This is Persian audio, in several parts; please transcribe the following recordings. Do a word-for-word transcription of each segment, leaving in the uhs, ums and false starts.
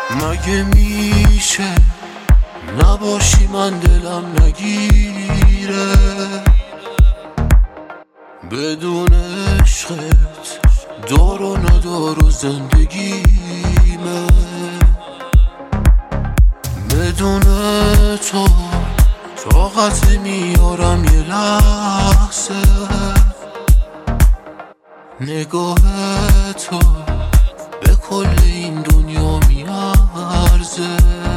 مگه میشه نباشی من دلم نگیره بدون عشقت دار و ندار و زندگیمه بدون تو طاقت میارم یه لحظه نگاه تو به کل این دنیا میارزه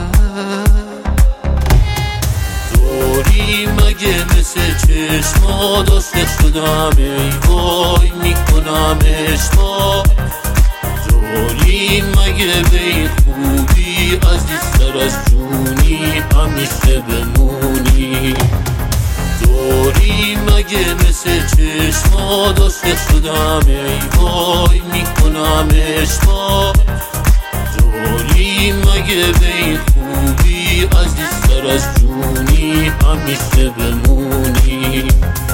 داری مگه مثل چشما داشته شدم ای وای میکنم عشقا داری مگه به این خوبی عزیزتر از جونی همیشه بمونی داری مگه مثل چشما داشته شدم ای وای میکنم عشقا داری مگه به این خوبی عزیزتر از جونی همیشه بمونی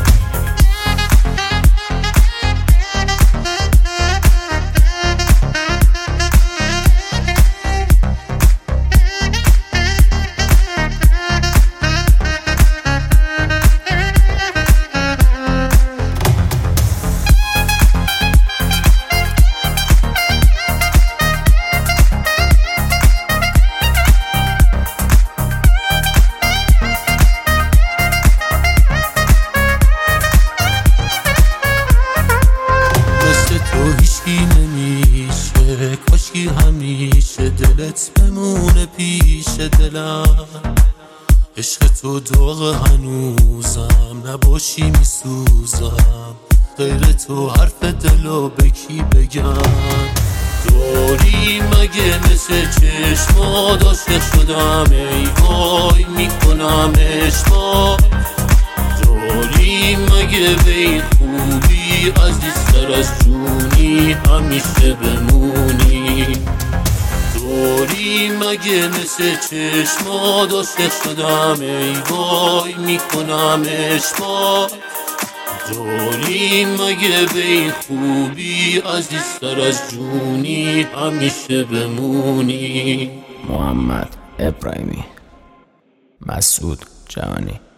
نمیشه کاشکی همیشه دلت بمونه پیش دلم عشق تو داغ هنوزم نباشی میسوزم غیر تو حرف دلو به کی بگم داری مگه مثل چشما داشته شدم ای وای میکنم عشقا داری مگه به این خوبی عزیزتر از جونی همیشه بمونی داری مگه مثل چشما داشته شدم ای وای میکنم عشقا داری مگه به این خوبی عزیزتر از جونی همیشه بمونی محمد ابراهیمی مسعود جهانی